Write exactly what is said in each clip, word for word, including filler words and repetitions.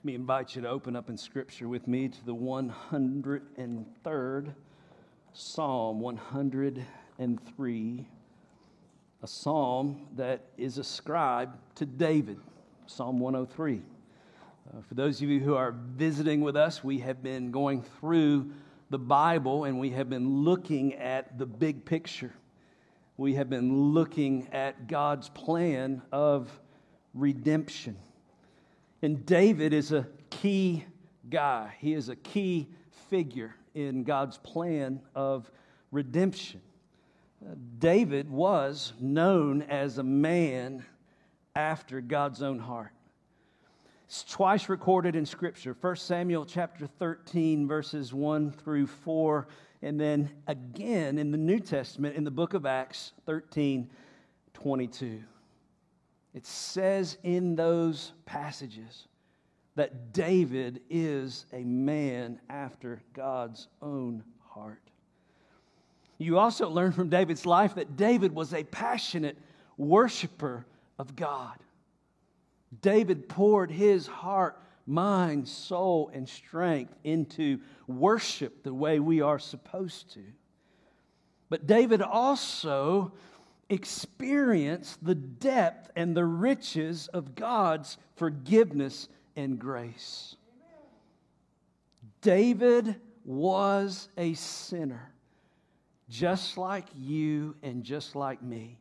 Let me invite you to open up in Scripture with me to the one hundred third Psalm, one hundred three, a psalm that is ascribed to David, Psalm one oh three. Uh, for those of you who are visiting with us, we have been going through the Bible and we have been looking at the big picture. We have been looking at God's plan of redemption. And David is a key guy. He is a key figure in God's plan of redemption. Uh, David was known as a man after God's own heart. It's twice recorded in Scripture. First Samuel chapter thirteen, verses one through four, and then again in the New Testament in the book of Acts thirteen twenty-two. It says in those passages that David is a man after God's own heart. You also learn from David's life that David was a passionate worshiper of God. David poured his heart, mind, soul, and strength into worship the way we are supposed to. But David also experienced the depth and the riches of God's forgiveness and grace. David was a sinner, just like you and just like me.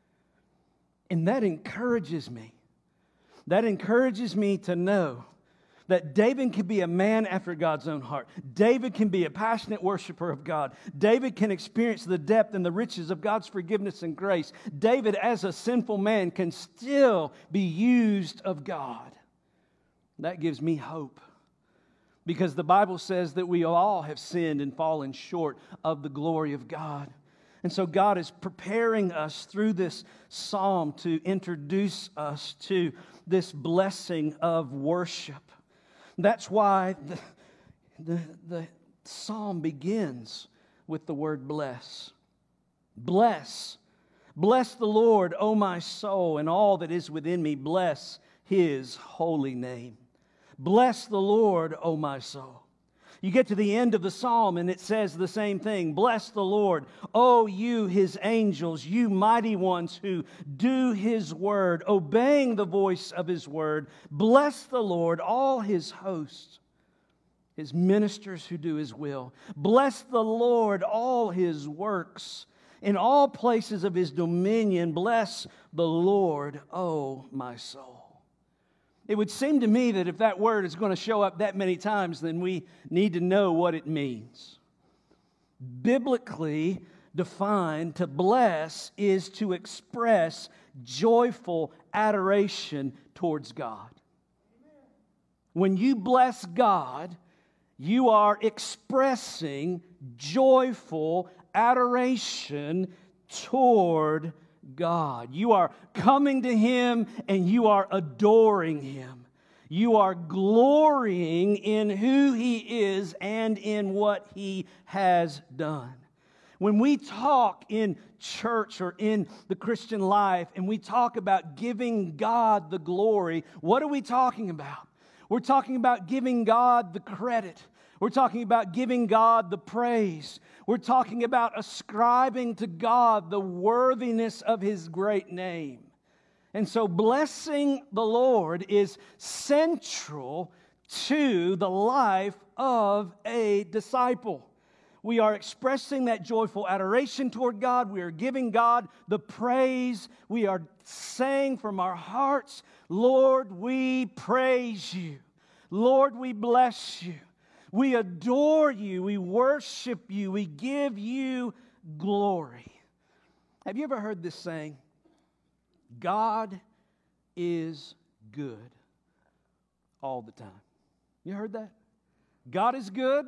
And that encourages me. That encourages me to know that David can be a man after God's own heart. David can be a passionate worshiper of God. David can experience the depth and the riches of God's forgiveness and grace. David, as a sinful man, can still be used of God. That gives me hope, because the Bible says that we all have sinned and fallen short of the glory of God. And so God is preparing us through this psalm to introduce us to this blessing of worship. That's why the, the, the psalm begins with the word bless. Bless. Bless the Lord, O my soul, and all that is within me. Bless His holy name. Bless the Lord, O my soul. You get to the end of the psalm and it says the same thing. Bless the Lord, O you His angels, you mighty ones who do His word, obeying the voice of His word. Bless the Lord, all His hosts, His ministers who do His will. Bless the Lord, all His works. In all places of His dominion, bless the Lord, O my soul. It would seem to me that if that word is going to show up that many times, then we need to know what it means. Biblically defined, to bless is to express joyful adoration towards God. When you bless God, you are expressing joyful adoration toward God. You are coming to Him and you are adoring Him. You are glorying in who He is and in what He has done. When we talk in church or in the Christian life and we talk about giving God the glory, what are we talking about? We're talking about giving God the credit. We're talking about giving God the praise. We're talking about ascribing to God the worthiness of His great name. And so blessing the Lord is central to the life of a disciple. We are expressing that joyful adoration toward God. We are giving God the praise. We are saying from our hearts, Lord, we praise You. Lord, we bless You. We adore You, we worship You, we give You glory. Have you ever heard this saying? God is good all the time. You heard that? God is good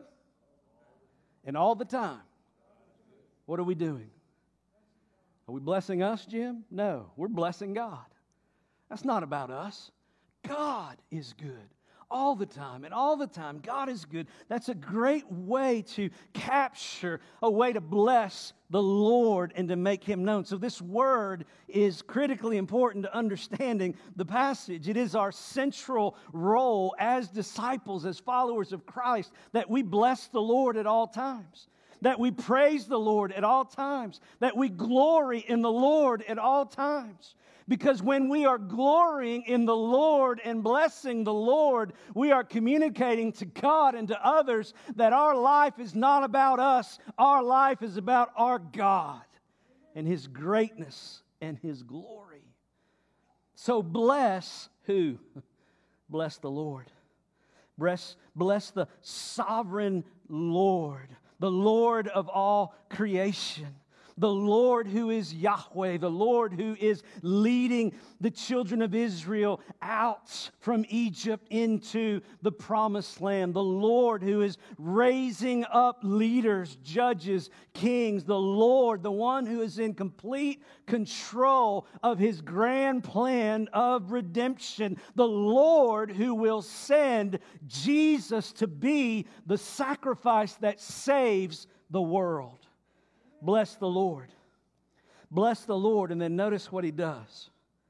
and all the time. What are we doing? Are we blessing us, Jim? No, we're blessing God. That's not about us. God is good all the time. And all the time, God is good. That's a great way to capture, a way to bless the Lord and to make Him known. So this word is critically important to understanding the passage. It is our central role as disciples, as followers of Christ, that we bless the Lord at all times, that we praise the Lord at all times, that we glory in the Lord at all times. Because when we are glorying in the Lord and blessing the Lord, we are communicating to God and to others that our life is not about us. Our life is about our God and His greatness and His glory. So bless who? Bless the Lord. Bless, bless the sovereign Lord, the Lord of all creation. The Lord who is Yahweh, the Lord who is leading the children of Israel out from Egypt into the promised land. The Lord who is raising up leaders, judges, kings. The Lord, the one who is in complete control of His grand plan of redemption. The Lord who will send Jesus to be the sacrifice that saves the world. Bless the Lord. Bless the Lord. And then notice what He does.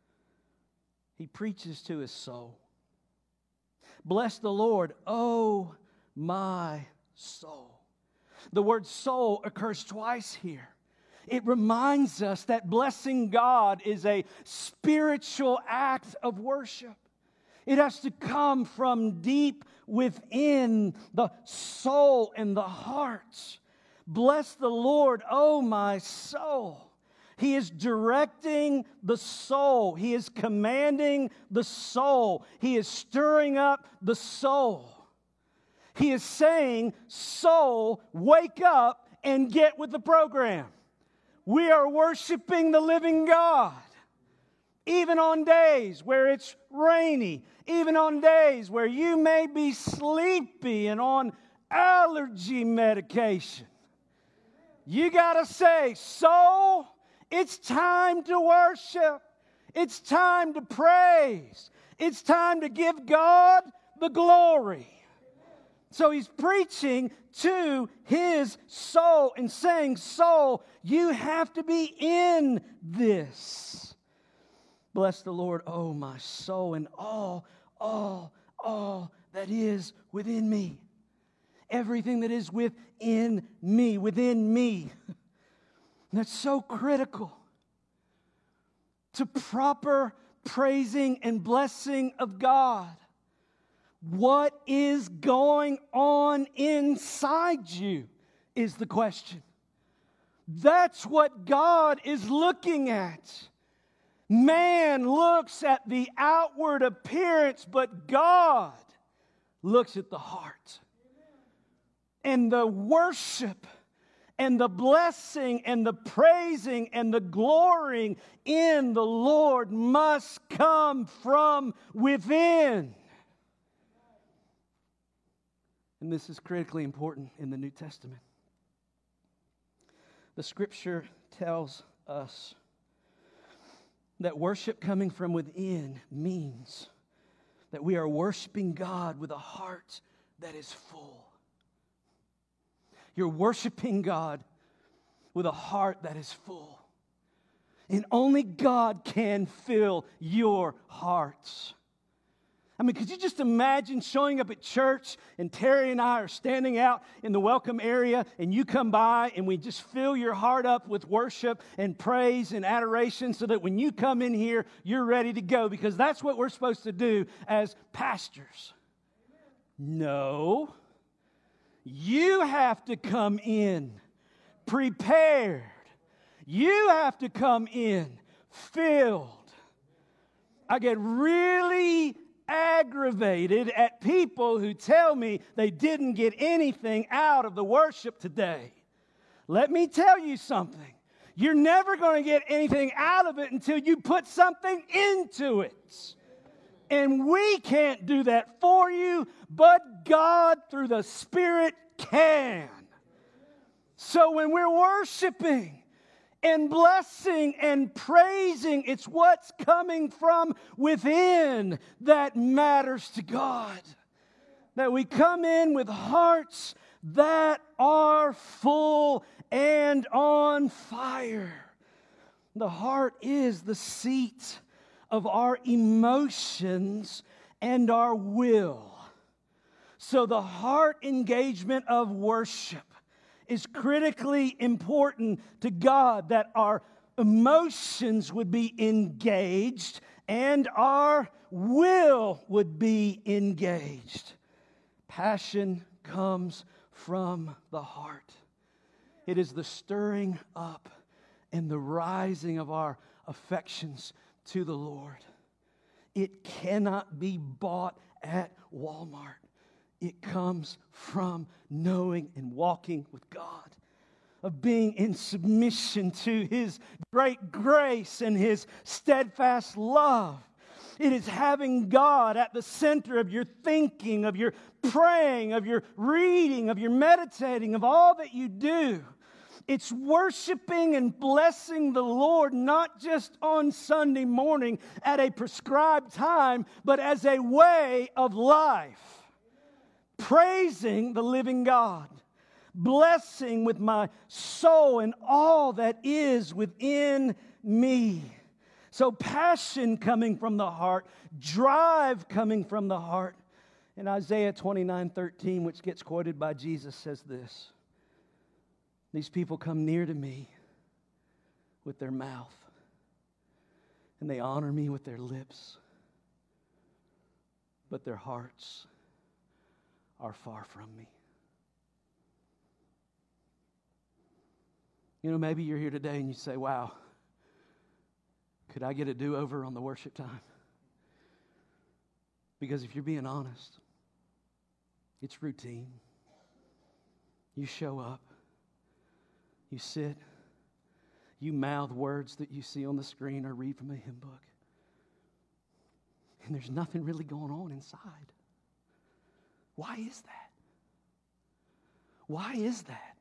He preaches to His soul. Bless the Lord, oh my soul. The word soul occurs twice here. It reminds us that blessing God is a spiritual act of worship. It has to come from deep within the soul and the heart. Bless the Lord, oh my soul. He is directing the soul. He is commanding the soul. He is stirring up the soul. He is saying, soul, wake up and get with the program. We are worshiping the living God. Even on days where it's rainy, even on days where you may be sleepy and on allergy medication. You got to say, soul, it's time to worship. It's time to praise. It's time to give God the glory. So He's preaching to His soul and saying, soul, you have to be in this. Bless the Lord, oh my soul, and all, all, all that is within me. Everything that is within me, within me. And that's so critical to proper praising and blessing of God. What is going on inside you is the question. That's what God is looking at. Man looks at the outward appearance, but God looks at the heart. And the worship and the blessing and the praising and the glorying in the Lord must come from within. And this is critically important in the New Testament. The Scripture tells us that worship coming from within means that we are worshiping God with a heart that is full. You're worshiping God with a heart that is full. And only God can fill your hearts. I mean, could you just imagine showing up at church and Terry and I are standing out in the welcome area and you come by and we just fill your heart up with worship and praise and adoration so that when you come in here, you're ready to go, because that's what we're supposed to do as pastors. No. You have to come in prepared. You have to come in filled. I get really aggravated at people who tell me they didn't get anything out of the worship today. Let me tell you something. You're never going to get anything out of it until you put something into it. And we can't do that for you, but God through the Spirit can. So when we're worshiping and blessing and praising, it's what's coming from within that matters to God. that we come in with hearts that are full and on fire. The heart is the seat of our emotions and our will. So the heart engagement of worship is critically important to God, that our emotions would be engaged and our will would be engaged. Passion comes from the heart. It is the stirring up and the rising of our affections to the Lord. It cannot be bought at Walmart. It comes from knowing and walking with God, of being in submission to His great grace and His steadfast love. It is having God at the center of your thinking, of your praying, of your reading, of your meditating, of all that you do. It's worshiping and blessing the Lord, not just on Sunday morning at a prescribed time, but as a way of life. Praising the living God. Blessing with my soul and all that is within me. So passion coming from the heart, drive coming from the heart. And Isaiah twenty-nine thirteen, which gets quoted by Jesus, says this: these people come near to me with their mouth, and they honor me with their lips, but their hearts are far from me. You know, maybe you're here today and you say, wow, could I get a do-over on the worship time? Because if you're being honest, it's routine. You show up, you sit, you mouth words that you see on the screen or read from a hymn book, and there's nothing really going on inside. Why is that? Why is that?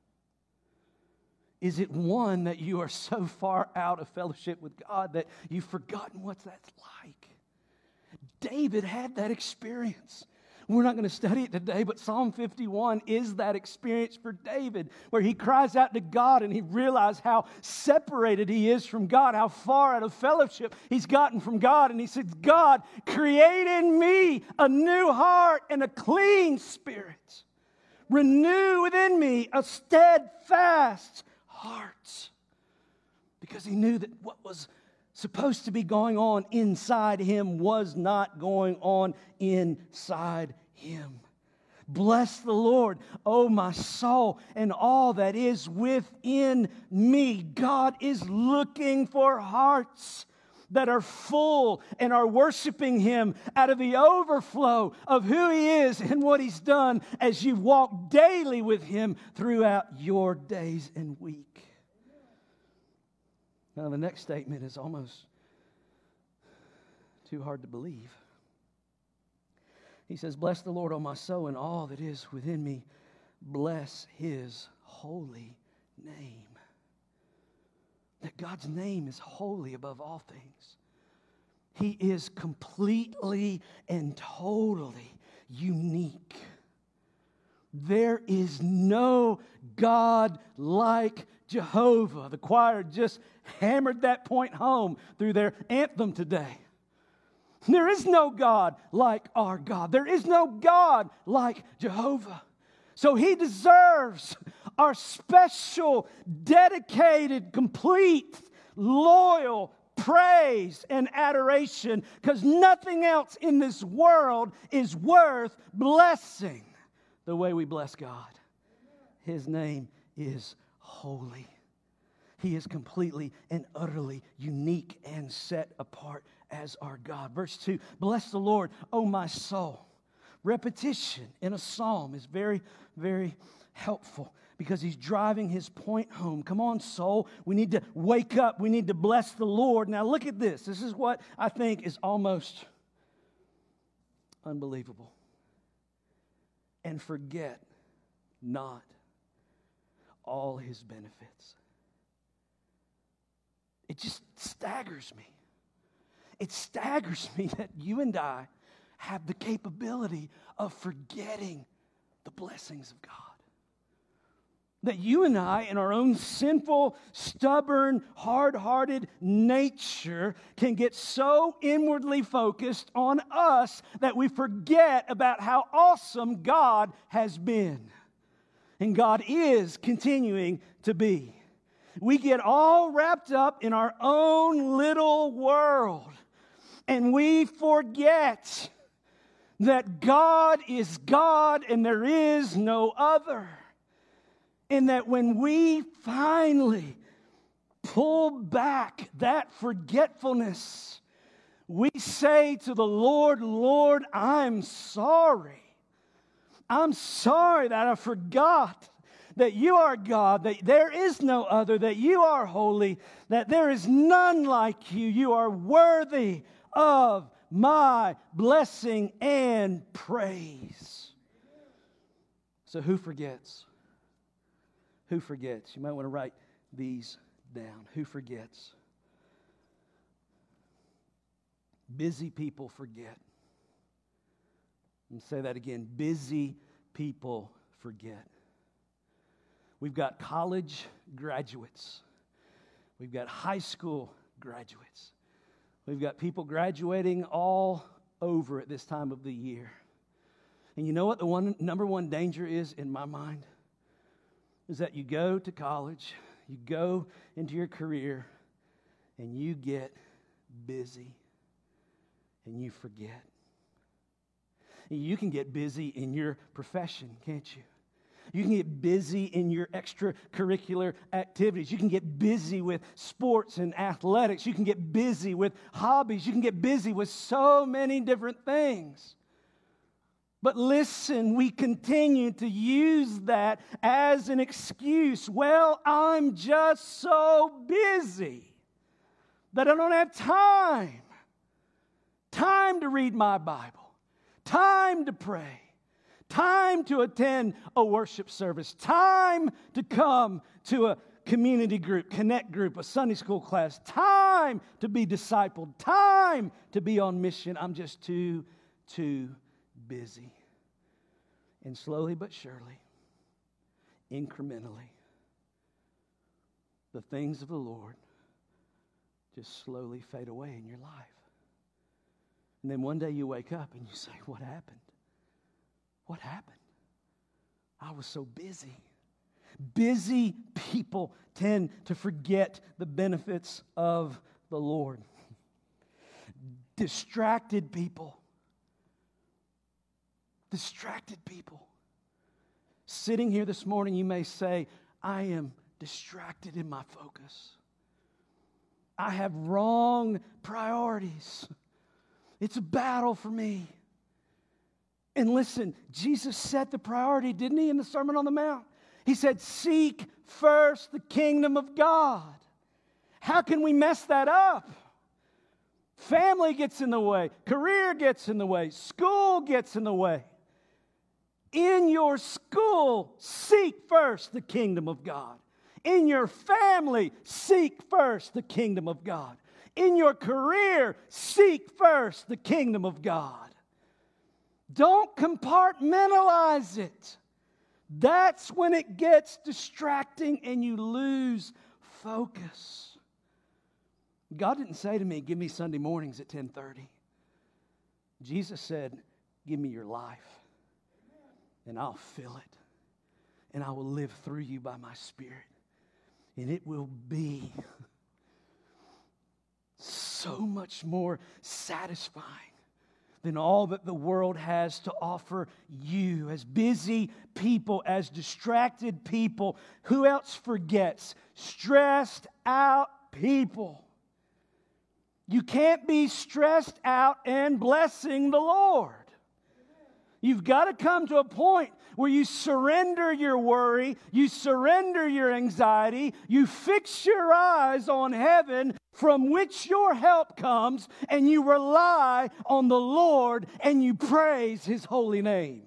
Is it one that you are so far out of fellowship with God that you've forgotten what that's like? David had that experience. We're not going to study it today, but Psalm fifty-one is that experience for David, where he cries out to God and he realizes how separated he is from God, how far out of fellowship he's gotten from God. And he says, God, create in me a new heart and a clean spirit. Renew within me a steadfast heart. Because he knew that what was supposed to be going on inside him was not going on inside him. Bless the Lord, O my soul, and all that is within me. God is looking for hearts that are full and are worshiping Him out of the overflow of who He is and what He's done as you walk daily with Him throughout your days and week. Now, the next statement is almost too hard to believe. He says, bless the Lord, O my soul, and all that is within me. Bless His holy name. That God's name is holy above all things. He is completely and totally unique. There is no God like Jehovah. The choir just hammered that point home through their anthem today. There is no God like our God. There is no God like Jehovah. So He deserves our special, dedicated, complete, loyal praise and adoration, because nothing else in this world is worth blessing the way we bless God. His name is holy. He is completely and utterly unique and set apart as our God. Verse two, bless the Lord, O my soul. Repetition in a psalm is very, very helpful because he's driving his point home. Come on, soul. We need to wake up. We need to bless the Lord. Now look at this. This is what I think is almost unbelievable. And forget not all His benefits. It just staggers me. It staggers me that you and I have the capability of forgetting the blessings of God. That you and I, in our own sinful, stubborn, hard-hearted nature, can get so inwardly focused on us that we forget about how awesome God has been. And God is continuing to be. We get all wrapped up in our own little world, and we forget that God is God and there is no other. And that when we finally pull back that forgetfulness, we say to the Lord, Lord, I'm sorry. I'm sorry that I forgot that you are God, that there is no other, that you are holy, that there is none like you. You are worthy of my blessing and praise. So who forgets? Who forgets? You might want to write these down. Who forgets? Busy people forget. And say that again. Busy people forget. We've got college graduates. We've got high school graduates. We've got people graduating all over at this time of the year. And you know what the one number one danger is in my mind? Is that you go to college, you go into your career, and you get busy, and you forget. You can get busy in your profession, can't you? You can get busy in your extracurricular activities. You can get busy with sports and athletics. You can get busy with hobbies. You can get busy with so many different things. But listen, we continue to use that as an excuse. Well, I'm just so busy that I don't have time. Time to read my Bible. Time to pray. Time to attend a worship service. Time to come to a community group, connect group, a Sunday school class. Time to be discipled. Time to be on mission. I'm just too, too busy. And slowly but surely, incrementally, the things of the Lord just slowly fade away in your life. And then one day you wake up and you say, what happened? What happened? I was so busy. Busy people tend to forget the benefits of the Lord. Distracted people. Distracted people. Sitting here this morning, you may say, I am distracted in my focus. I have wrong priorities. It's a battle for me. And listen, Jesus set the priority, didn't he, in the Sermon on the Mount? He said, seek first the kingdom of God. How can we mess that up? Family gets in the way. Career gets in the way. School gets in the way. In your school, seek first the kingdom of God. In your family, seek first the kingdom of God. In your career, seek first the kingdom of God. Don't compartmentalize it. That's when it gets distracting and you lose focus. God didn't say to me, give me Sunday mornings at ten thirty. Jesus said, give me your life. And I'll fill it. And I will live through you by my Spirit. And it will be so much more satisfying than all that the world has to offer you. As busy people, as distracted people, who else forgets? Stressed out people. You can't be stressed out and blessing the Lord. You've got to come to a point where you surrender your worry, you surrender your anxiety, you fix your eyes on heaven from which your help comes, and you rely on the Lord and you praise His holy name.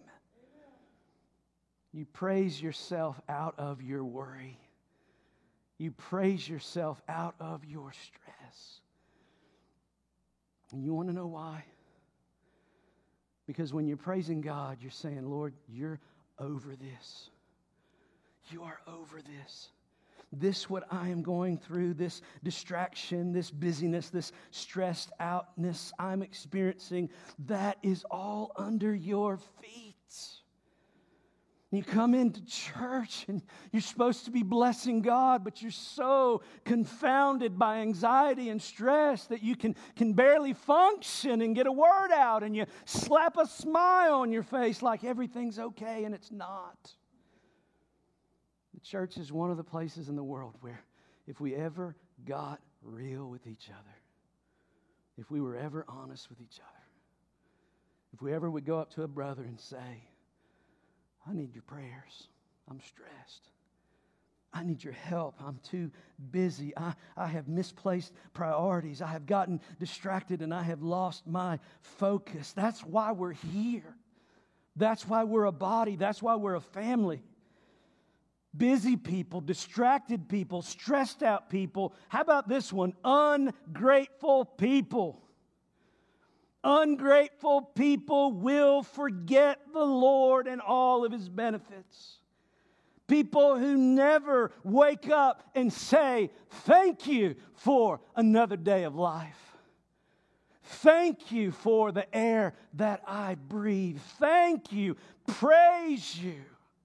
You praise yourself out of your worry. You praise yourself out of your stress. And you want to know why? Because when you're praising God, you're saying, Lord, you're over this. You are over this. This what I am going through, this distraction, this busyness, this stressed outness I'm experiencing, that is all under your feet. You come into church and you're supposed to be blessing God, but you're so confounded by anxiety and stress that you can, can barely function and get a word out, and you slap a smile on your face like everything's okay, and it's not. The church is one of the places in the world where if we ever got real with each other, if we were ever honest with each other, if we ever would go up to a brother and say, I need your prayers. I'm stressed. I need your help. I'm too busy. I, I have misplaced priorities. I have gotten distracted and I have lost my focus. That's why we're here. That's why we're a body. That's why we're a family. Busy people, distracted people, stressed out people. How about this one? Ungrateful people. Ungrateful people will forget the Lord and all of His benefits. People who never wake up and say, thank you for another day of life. Thank you for the air that I breathe. Thank you. Praise you.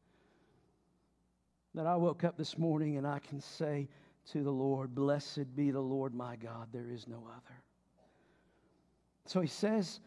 That I woke up this morning and I can say to the Lord, blessed be the Lord my God, there is no other. So he says,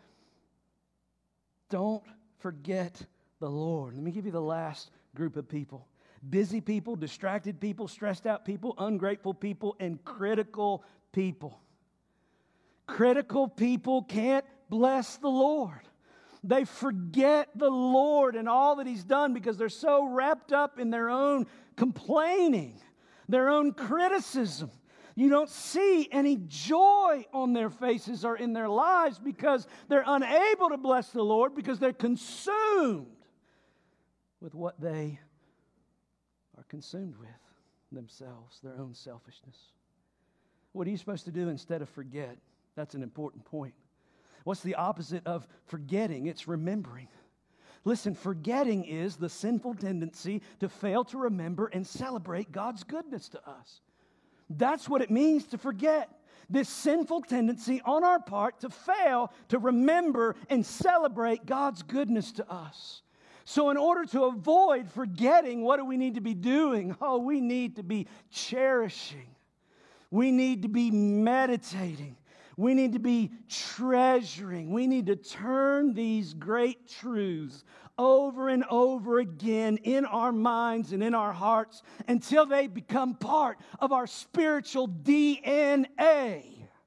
don't forget the Lord. Let me give you the last group of people. Busy people, distracted people, stressed out people, ungrateful people, and critical people. Critical people can't bless the Lord. They forget the Lord and all that He's done because they're so wrapped up in their own complaining, their own criticism. You don't see any joy on their faces or in their lives because they're unable to bless the Lord because they're consumed with what they are consumed with themselves, their own selfishness. What are you supposed to do instead of forget? That's an important point. What's the opposite of forgetting? It's remembering. Listen, forgetting is the sinful tendency to fail to remember and celebrate God's goodness to us. That's what it means to forget. This sinful tendency on our part to fail to remember and celebrate God's goodness to us. So in order to avoid forgetting, what do we need to be doing? Oh, we need to be cherishing. We need to be meditating. We need to be treasuring. We need to turn these great truths over and over again in our minds and in our hearts until they become part of our spiritual D N A.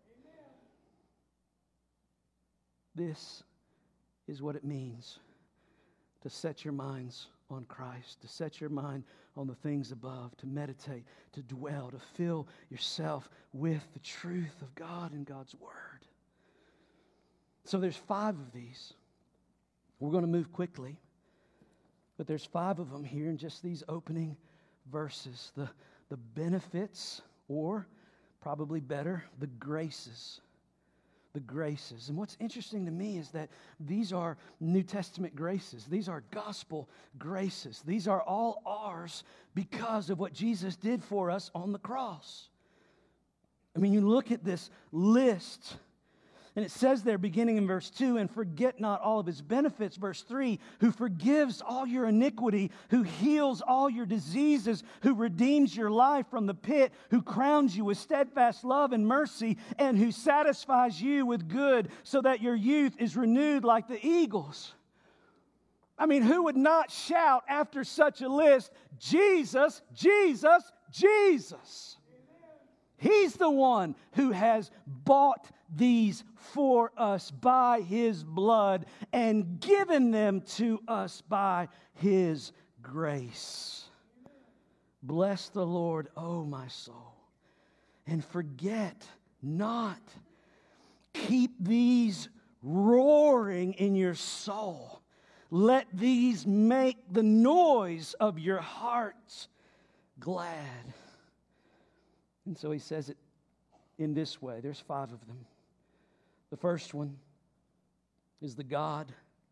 This is what it means to set your minds on Christ, to set your mind on the things above, to meditate, to dwell, to fill yourself with the truth of God and God's Word. So there's five of these. We're going to move quickly, but there's five of them here in just these opening verses. The, the benefits, or probably better, the graces. The graces. And what's interesting to me is that these are New Testament graces. These are gospel graces. These are all ours because of what Jesus did for us on the cross. I mean, you look at this list, and it says there, beginning in verse two, and forget not all of His benefits, verse three, who forgives all your iniquity, who heals all your diseases, who redeems your life from the pit, who crowns you with steadfast love and mercy, and who satisfies you with good, so that your youth is renewed like the eagles. I mean, who would not shout after such a list, Jesus, Jesus, Jesus? He's the one who has bought these for us by His blood and given them to us by His grace. Bless the Lord, O my soul, and forget not. Keep these roaring in your soul. Let these make the noise of your hearts glad. And so he says it in this way. There's five of them. The first one is the God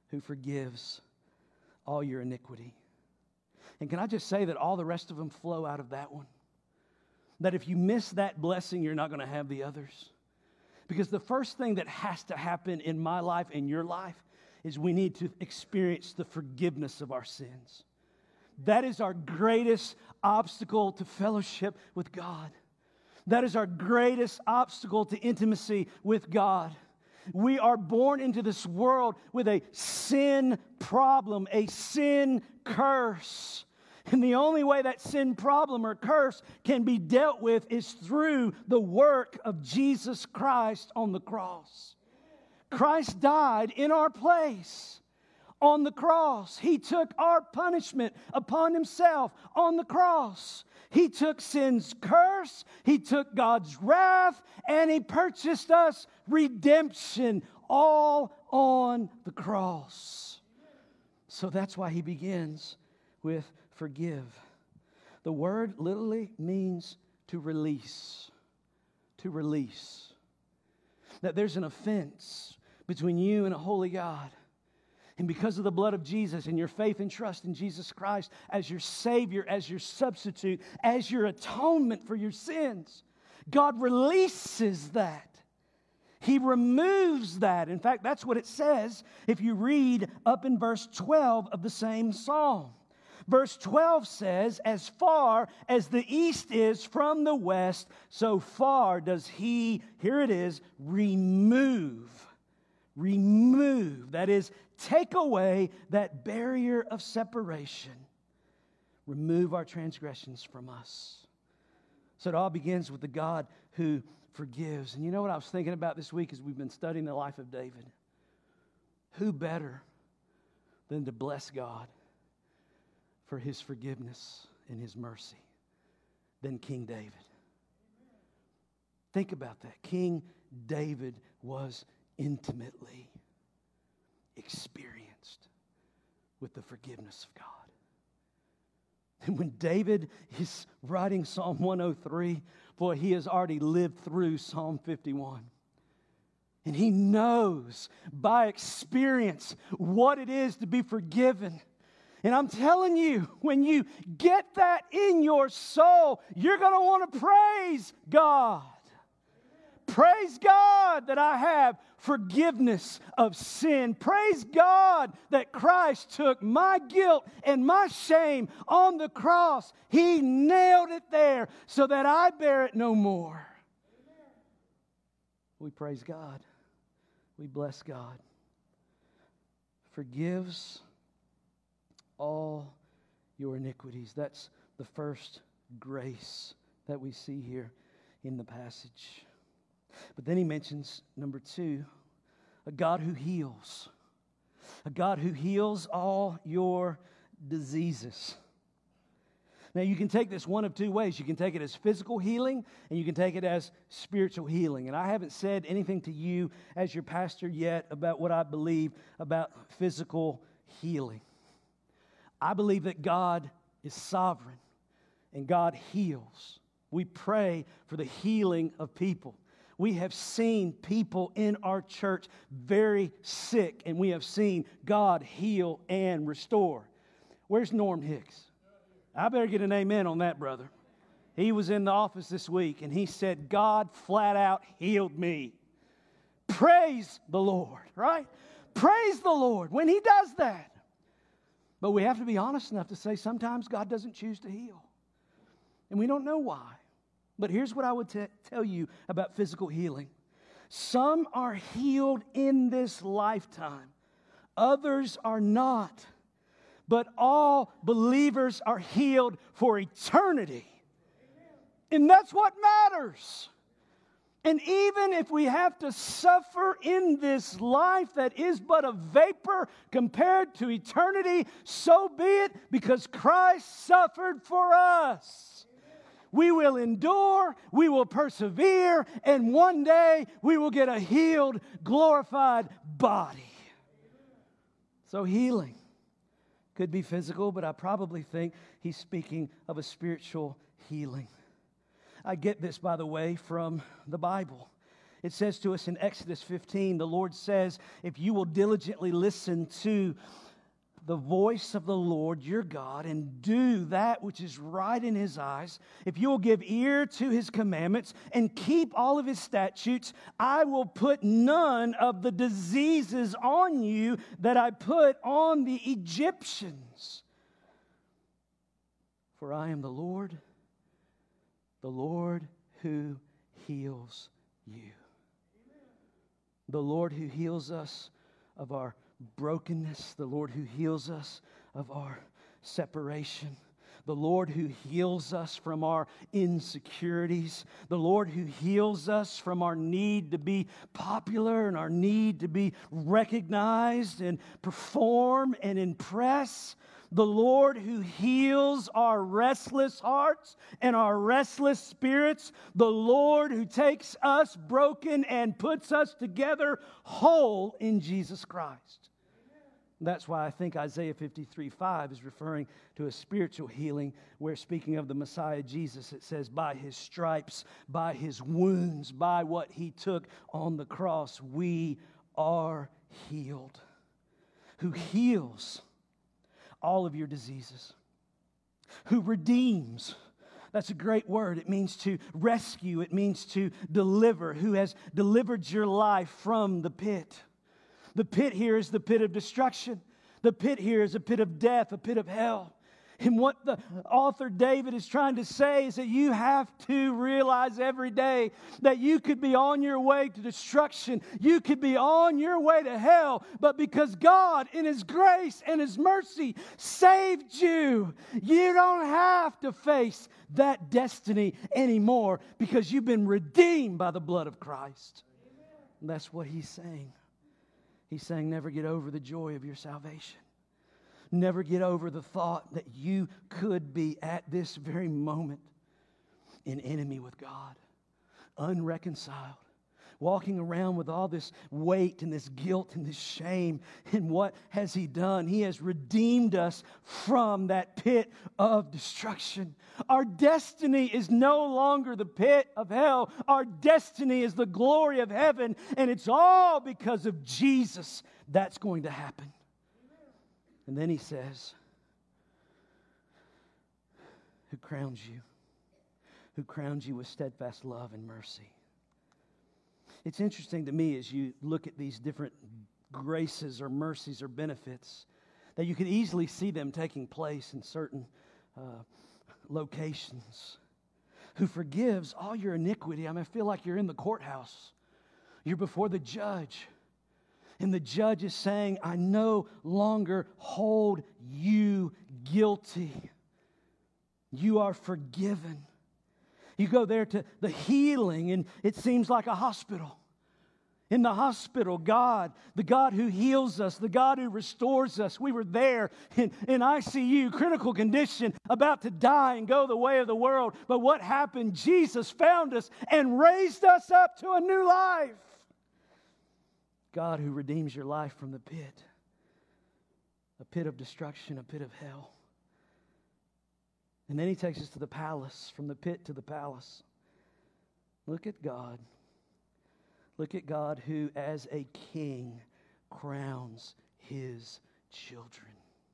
who forgives all your iniquity. And can I just say that all the rest of them flow out of that one? That if you miss that blessing, you're not going to have the others. Because the first thing that has to happen in my life, in your life, is we need to experience the forgiveness of our sins. That is our greatest obstacle to fellowship with God. That is our greatest obstacle to intimacy with God. We are born into this world with a sin problem, a sin curse. And the only way that sin problem or curse can be dealt with is through the work of Jesus Christ on the cross. Christ died in our place on the cross. He took our punishment upon Himself on the cross. He took sin's curse, He took God's wrath, and He purchased us redemption all on the cross. So that's why He begins with forgive. The word literally means to release. To release. That there's an offense between you and a holy God. And because of the blood of Jesus and your faith and trust in Jesus Christ as your Savior, as your substitute, as your atonement for your sins, God releases that. He removes that. In fact, that's what it says if you read up in verse twelve of the same psalm. Verse twelve says, as far as the east is from the west, so far does He, here it is, remove. Remove. That is, take away that barrier of separation. Remove our transgressions from us. So it all begins with the God who forgives. And you know what I was thinking about this week as we've been studying the life of David? Who better than to bless God for His forgiveness and His mercy than King David? Think about that. King David was intimately experienced with the forgiveness of God. And when David is writing Psalm one oh three, boy, he has already lived through Psalm fifty-one. And he knows by experience what it is to be forgiven. And I'm telling you, when you get that in your soul, you're going to want to praise God. Praise God that I have forgiveness of sin. Praise God that Christ took my guilt and my shame on the cross. He nailed it there so that I bear it no more. We praise God. We bless God. Forgives all your iniquities. That's the first grace that we see here in the passage. But then he mentions, number two, a God who heals. A God who heals all your diseases. Now, you can take this one of two ways. You can take it as physical healing, and you can take it as spiritual healing. And I haven't said anything to you as your pastor yet about what I believe about physical healing. I believe that God is sovereign, and God heals. We pray for the healing of people. We have seen people in our church very sick, and we have seen God heal and restore. Where's Norm Hicks? I better get an amen on that, brother. He was in the office this week, and he said, God flat out healed me. Praise the Lord, right? Praise the Lord when He does that. But we have to be honest enough to say sometimes God doesn't choose to heal. And we don't know why. But here's what I would t- tell you about physical healing. Some are healed in this lifetime. Others are not. But all believers are healed for eternity. And that's what matters. And even if we have to suffer in this life that is but a vapor compared to eternity, so be it, because Christ suffered for us. We will endure, we will persevere, and one day we will get a healed, glorified body. So healing could be physical, but I probably think he's speaking of a spiritual healing. I get this, by the way, from the Bible. It says to us in Exodus fifteen, the Lord says, if you will diligently listen to the voice of the Lord your God and do that which is right in His eyes, if you will give ear to His commandments and keep all of His statutes, I will put none of the diseases on you that I put on the Egyptians. For I am the Lord, the Lord who heals you. The Lord who heals us of our brokenness, the Lord who heals us of our separation, the Lord who heals us from our insecurities, the Lord who heals us from our need to be popular and our need to be recognized and perform and impress. The Lord who heals our restless hearts and our restless spirits. The Lord who takes us broken and puts us together whole in Jesus Christ. That's why I think Isaiah fifty-three five is referring to a spiritual healing, where speaking of the Messiah Jesus, it says, by His stripes, by His wounds, by what He took on the cross, we are healed. Who heals all of your diseases. Who redeems. That's a great word. It means to rescue. It means to deliver. Who has delivered your life from the pit. The pit here is the pit of destruction. The pit here is a pit of death, a pit of hell. And what the author David is trying to say is that you have to realize every day that you could be on your way to destruction. You could be on your way to hell. But because God, in His grace and His mercy, saved you, you don't have to face that destiny anymore, because you've been redeemed by the blood of Christ. And that's what he's saying. He's saying, never get over the joy of your salvation. Never get over the thought that you could be at this very moment an enemy with God, unreconciled, walking around with all this weight and this guilt and this shame. And what has He done? He has redeemed us from that pit of destruction. Our destiny is no longer the pit of hell. Our destiny is the glory of heaven. And it's all because of Jesus that's going to happen. And then He says, who crowns you? Who crowns you with steadfast love and mercy? It's interesting to me as you look at these different graces or mercies or benefits that you could easily see them taking place in certain uh, locations. Who forgives all your iniquity. I mean, I feel like you're in the courthouse. You're before the judge. And the judge is saying, I no longer hold you guilty. You are forgiven. You go there to the healing, and it seems like a hospital. In the hospital, God, the God who heals us, the God who restores us. We were there in, in I C U, critical condition, about to die and go the way of the world. But what happened? Jesus found us and raised us up to a new life. God who redeems your life from the pit. A pit of destruction, a pit of hell. And then He takes us to the palace, from the pit to the palace. Look at God. Look at God who, as a king, crowns His children.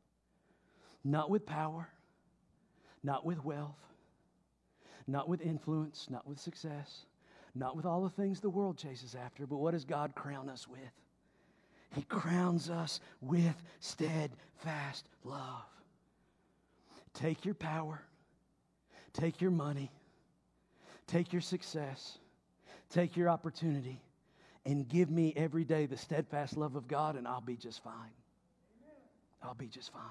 Not with power, not with wealth, not with influence, not with success, not with all the things the world chases after, but what does God crown us with? He crowns us with steadfast love. Take your power, take your money, take your success, take your opportunity, and give me every day the steadfast love of God, and I'll be just fine. I'll be just fine.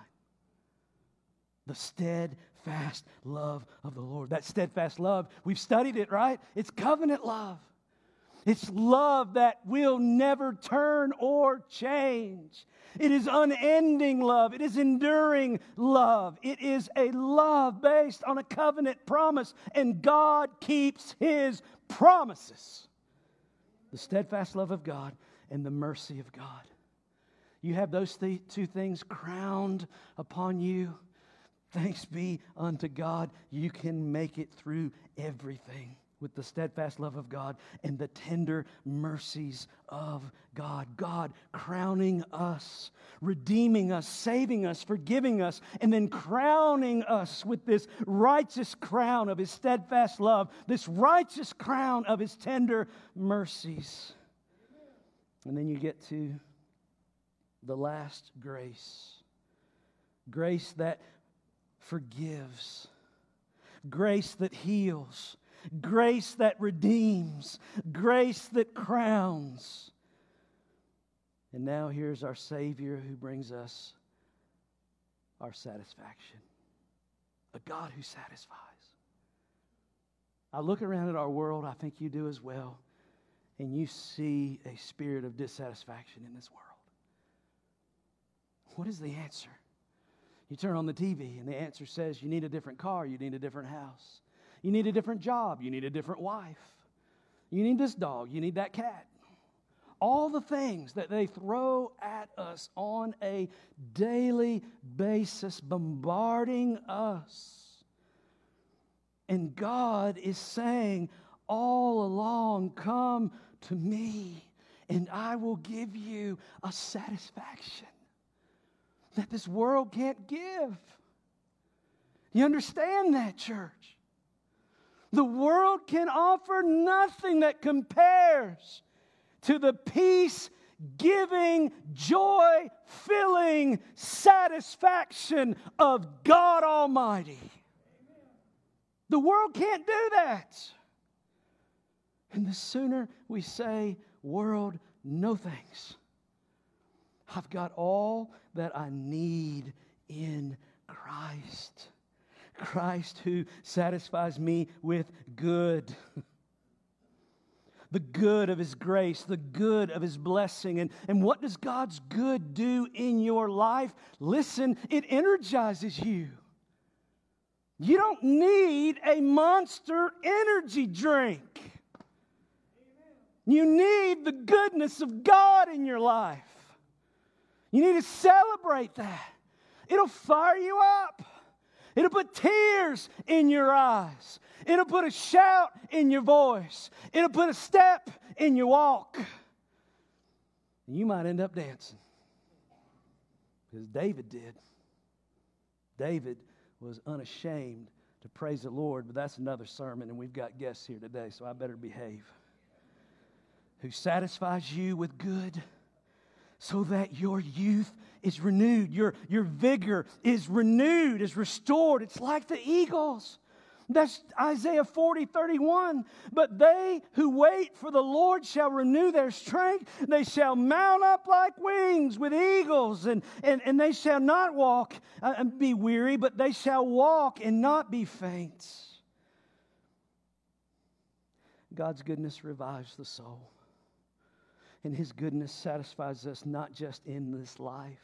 The steadfast love of the Lord. That steadfast love, we've studied it, right? It's covenant love. It's love that will never turn or change. It is unending love. It is enduring love. It is a love based on a covenant promise, and God keeps His promises. The steadfast love of God and the mercy of God. You have those th- two things crowned upon you. Thanks be unto God. You can make it through everything with the steadfast love of God and the tender mercies of God. God crowning us, redeeming us, saving us, forgiving us, and then crowning us with this righteous crown of His steadfast love, this righteous crown of His tender mercies. And then you get to the last grace. Grace that forgives. Grace that heals. Grace that redeems. Grace that crowns. And now here's our Savior who brings us our satisfaction. A God who satisfies. I look around at our world, I think you do as well, and you see a spirit of dissatisfaction in this world. What is the answer? You turn on the T V and the answer says you need a different car, you need a different house. You need a different job, you need a different wife. You need this dog, you need that cat. All the things that they throw at us on a daily basis, bombarding us. And God is saying all along, come to me and I will give you a satisfaction that this world can't give. You understand that, church? The world can offer nothing that compares to the peace-giving, joy-filling satisfaction of God Almighty. The world can't do that. And the sooner we say, world, no thanks. I've got all that I need in Christ. Christ who satisfies me with good. The good of His grace, the good of His blessing. And, and what does God's good do in your life? Listen, it energizes you. You don't need a Monster energy drink. You need the goodness of God in your life. You need to celebrate that. It'll fire you up. It'll put tears in your eyes. It'll put a shout in your voice. It'll put a step in your walk. And you might end up dancing. Because David did. David was unashamed to praise the Lord, but that's another sermon, and we've got guests here today, so I better behave. Who satisfies you with good, so that your youth is renewed, your, your vigor is renewed, is restored. It's like the eagles. That's Isaiah forty, thirty-one. But they who wait for the Lord shall renew their strength. They shall mount up like wings with eagles, and, and, and they shall not walk uh, and be weary, but they shall walk and not be faint. God's goodness revives the soul. And His goodness satisfies us not just in this life,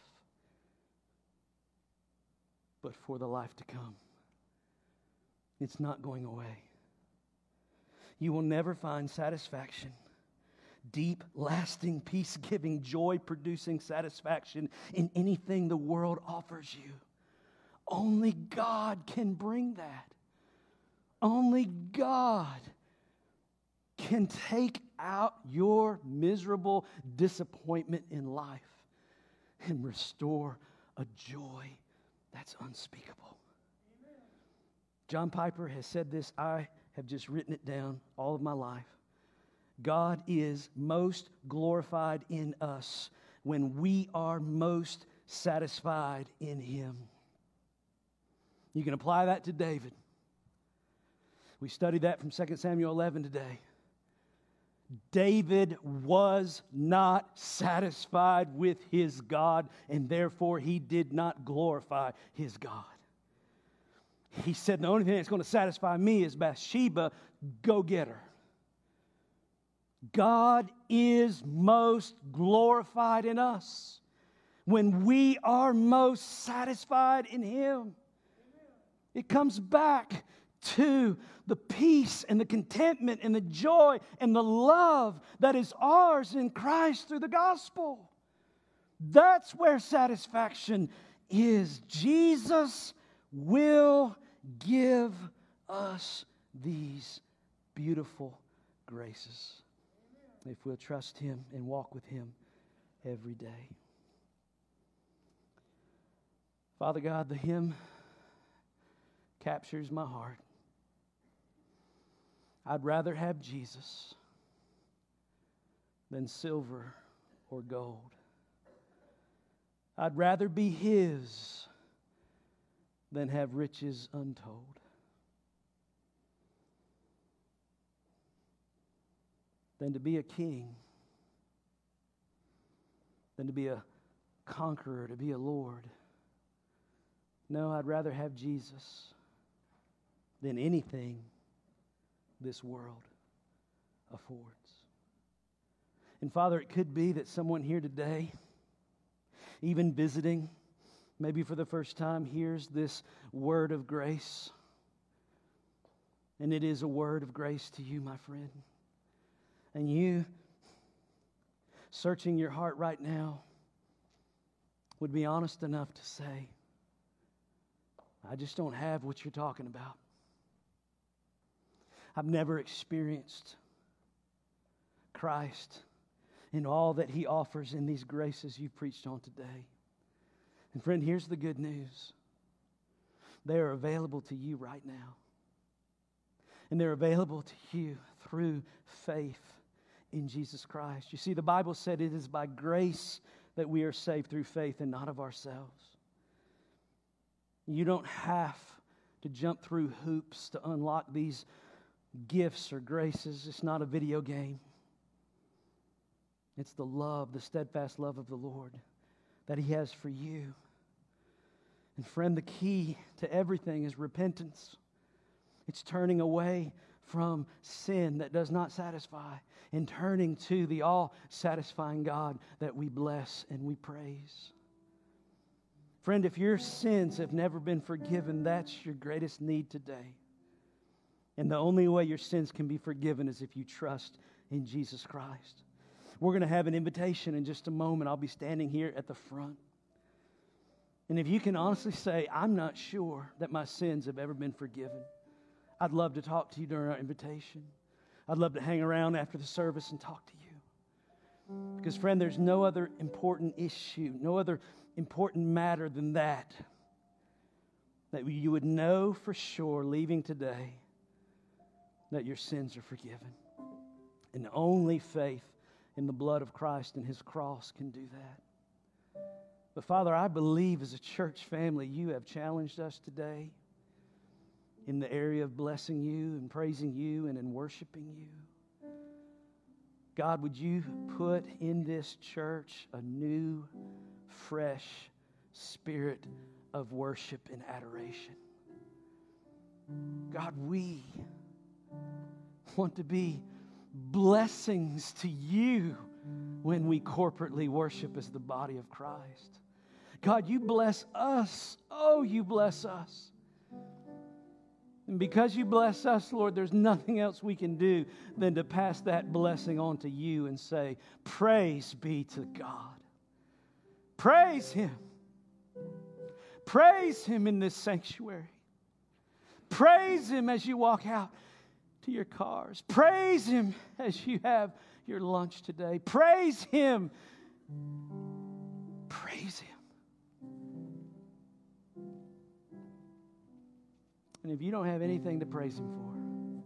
but for the life to come. It's not going away. You will never find satisfaction, deep, lasting, peace-giving, joy-producing satisfaction in anything the world offers you. Only God can bring that. Only God can take out your miserable disappointment in life and restore a joy that's unspeakable. Amen. John Piper has said this. I have just written it down all of my life. God is most glorified in us when we are most satisfied in Him. You can apply that to David. We studied that from Second Samuel eleven today. David was not satisfied with his God, and therefore he did not glorify his God. He said, the only thing that's going to satisfy me is Bathsheba. Go get her. God is most glorified in us when we are most satisfied in Him. It comes back to the peace and the contentment and the joy and the love that is ours in Christ through the gospel. That's where satisfaction is. Jesus will give us these beautiful graces if we'll trust Him and walk with Him every day. Father God, the hymn captures my heart. I'd rather have Jesus than silver or gold. I'd rather be His than have riches untold. Than to be a king, than to be a conqueror, to be a Lord. No, I'd rather have Jesus than anything this world affords. And Father, it could be that someone here today, even visiting, maybe for the first time, hears this word of grace. And it is a word of grace to you, my friend. And you, searching your heart right now, would be honest enough to say, I just don't have what you're talking about. I've never experienced Christ in all that He offers in these graces you've preached on today. And friend, here's the good news. They are available to you right now. And they're available to you through faith in Jesus Christ. You see, the Bible said it is by grace that we are saved through faith and not of ourselves. You don't have to jump through hoops to unlock these gifts or graces. It's not a video game. It's the love, the steadfast love of the Lord that He has for you. And friend, the key to everything is repentance. It's turning away from sin that does not satisfy and turning to the all-satisfying God that we bless and we praise. Friend, if your sins have never been forgiven, that's your greatest need today. And the only way your sins can be forgiven is if you trust in Jesus Christ. We're going to have an invitation in just a moment. I'll be standing here at the front. And if you can honestly say, I'm not sure that my sins have ever been forgiven, I'd love to talk to you during our invitation. I'd love to hang around after the service and talk to you. Because, friend, there's no other important issue, no other important matter than that, that you would know for sure leaving today that your sins are forgiven. And only faith in the blood of Christ and His cross can do that. But Father, I believe as a church family, you have challenged us today in the area of blessing you and praising you and in worshiping you. God, would you put in this church a new, fresh spirit of worship and adoration? God, we want to be blessings to you when we corporately worship as the body of Christ. God, you bless us. Oh, you bless us. And because you bless us, Lord, there's nothing else we can do than to pass that blessing on to you and say, praise be to God. Praise Him. Praise Him in this sanctuary. Praise Him as you walk out to your cars. Praise Him as you have your lunch today. Praise Him. Praise Him. And if you don't have anything to praise Him for,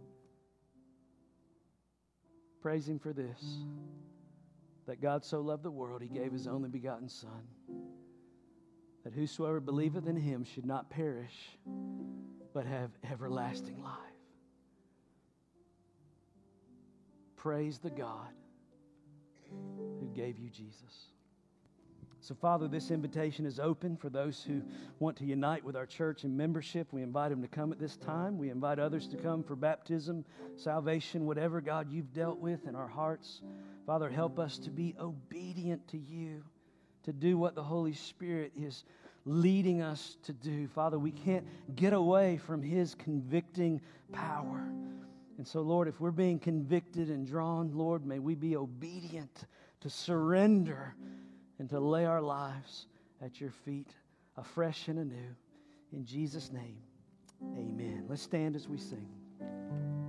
praise Him for this, that God so loved the world, He gave His only begotten Son, that whosoever believeth in Him should not perish, but have everlasting life. Praise the God who gave you Jesus. So, Father, this invitation is open for those who want to unite with our church in membership. We invite them to come at this time. We invite others to come for baptism, salvation, whatever, God, you've dealt with in our hearts. Father, help us to be obedient to you, to do what the Holy Spirit is leading us to do. Father, we can't get away from His convicting power. And so, Lord, if we're being convicted and drawn, Lord, may we be obedient to surrender and to lay our lives at your feet afresh and anew. In Jesus' name, amen. Let's stand as we sing.